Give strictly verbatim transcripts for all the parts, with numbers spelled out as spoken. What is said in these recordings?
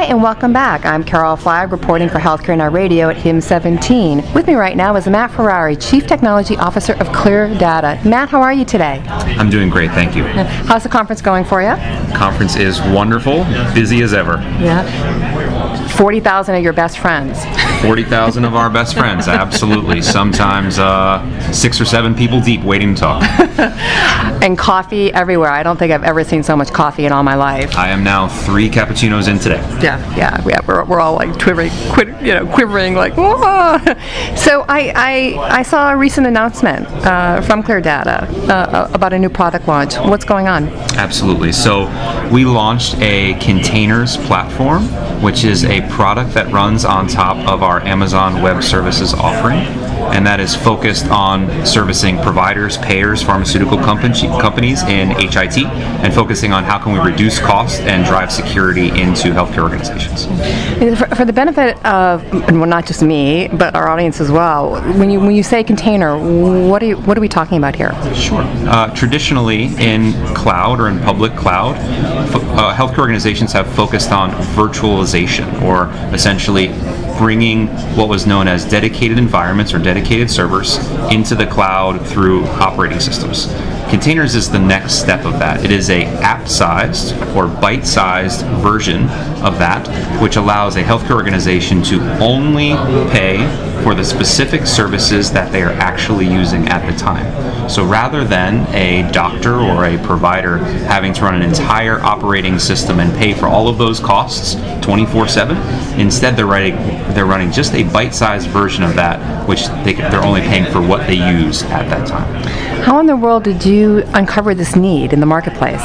and welcome back. I'm Carol Flagg, reporting for Healthcare Now Radio at HIMSS seventeen. With me right now is Matt Ferrari, Chief Technology Officer of ClearData. Matt, how are you today? I'm doing great, thank you. How's the conference going for you? Conference is wonderful, busy as ever. Yeah. forty thousand of your best friends. forty thousand of our best friends, absolutely. Sometimes uh, six or seven people deep waiting to talk. And coffee everywhere. I don't think I've ever seen so much coffee in all my life. I am now three cappuccinos in today. Yeah, yeah, yeah. We're, we're all like quivering, quid, you know, quivering like. Whoa. So I, I I saw a recent announcement uh, from ClearData uh, about a new product launch. What's going on? Absolutely. So we launched a containers platform, which is a product that runs on top of our Amazon Web Services offering, and that is focused on servicing providers, payers, pharmaceutical company, companies in H I T, and focusing on how can we reduce costs and drive security into healthcare organizations. For, for the benefit of, well, not just me, but our audience as well, when you when you say container, what are you, what are we talking about here? Sure. Uh, traditionally, in cloud or in public cloud, uh, healthcare organizations have focused on virtualization, or essentially bringing what was known as dedicated environments or dedicated servers into the cloud through operating systems. Containers is the next step of that. It is a app-sized or bite-sized version of that, which allows a healthcare organization to only pay for the specific services that they are actually using at the time. So rather than a doctor or a provider having to run an entire operating system and pay for all of those costs twenty-four seven, instead they're writing they're running just a bite-sized version of that, which they, they're only paying for what they use at that time. How in the world did you uncover this need in the marketplace?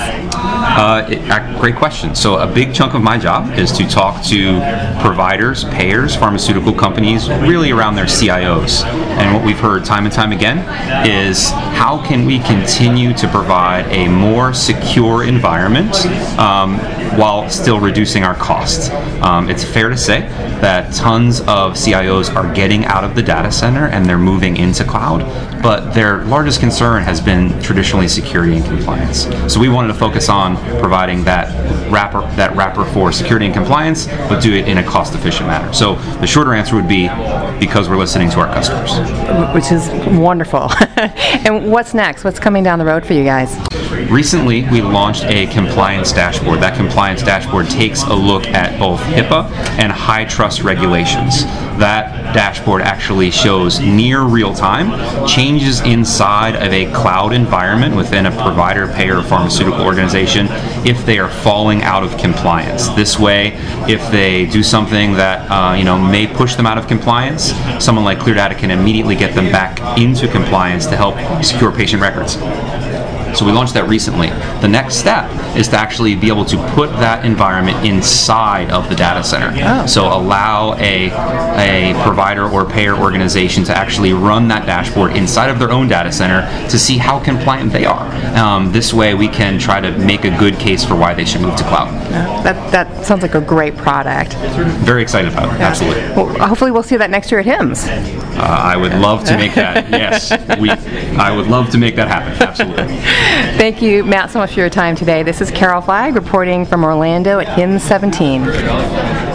Uh, it, uh, great question. So a big chunk of my job is to talk to providers, payers, pharmaceutical companies, really around their C I Os. And what we've heard time and time again is how can we continue to provide a more secure environment um, while still reducing our costs. Um, it's fair to say that tons of C I Os are getting out of the data center and they're moving into cloud, but their largest concern has been traditionally security and compliance. So we wanted to focus on providing that wrapper, that wrapper for security and compliance, but do it in a cost-efficient manner. So the shorter answer would be because we're listening to our customers. Which is wonderful. And what's next? What's coming down the road for you guys? Recently, we launched a compliance dashboard. That compliance dashboard takes a look at both HIPAA and high trust regulations. That dashboard actually shows near real-time changes inside of a cloud environment within a provider, payer, or pharmaceutical organization if they are falling out of compliance. This way, if they do something that uh, you know may push them out of compliance, someone like ClearData can immediately get them back into compliance to help secure patient records. So we launched that recently. The next step is to actually be able to put that environment inside of the data center. Oh. So allow a, a provider or payer organization to actually run that dashboard inside of their own data center to see how compliant they are. Um, this way we can try to make a good case for why they should move to cloud. Yeah, that, that sounds like a great product. Very excited about it, Yeah. absolutely. Well, hopefully we'll see that next year at HIMSS. Uh, I would love to make that, yes. We, I would love to make that happen, absolutely. Thank you, Matt, so much for your time today. This is Carol Flagg reporting from Orlando at HIMSS seventeen.